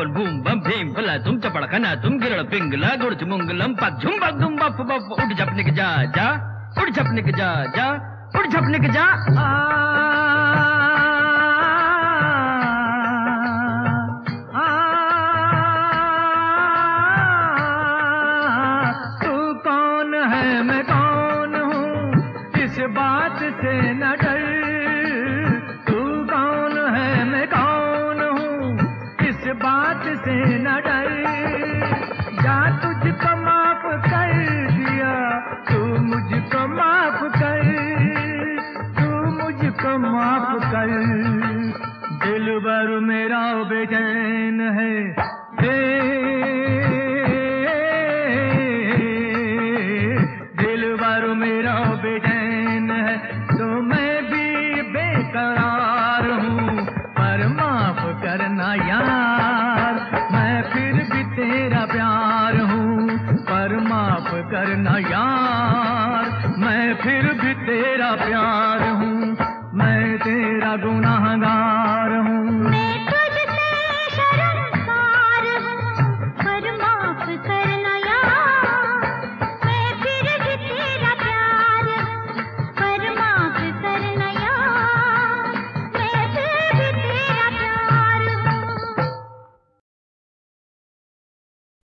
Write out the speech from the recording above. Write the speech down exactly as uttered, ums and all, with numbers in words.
बोल boom bam Bhim फला तुम चपड़ खना तुम गिरड़ पिंगला गुड़ चुमुंगलम पक झुम बक दुम बप बप उठ झपने के जा जा उठ झपने के जा जा उठ झपने के जा बात से न डर, तू कौन है मैं कौन हूँ इस बात से न डर। जा तुझको माफ कर दिया तू मुझको माफ कर, तू मुझको माफ कर। दिल भर मेरा बेचैन है दिल भर मेरा बेचैन है तो मैं भी बेकरार हूँ पर माफ करना यार। मैं फिर भी तेरा प्यार हूँ पर माफ करना यार। मैं फिर भी तेरा प्यार हूँ, मैं तेरा गुनाहगार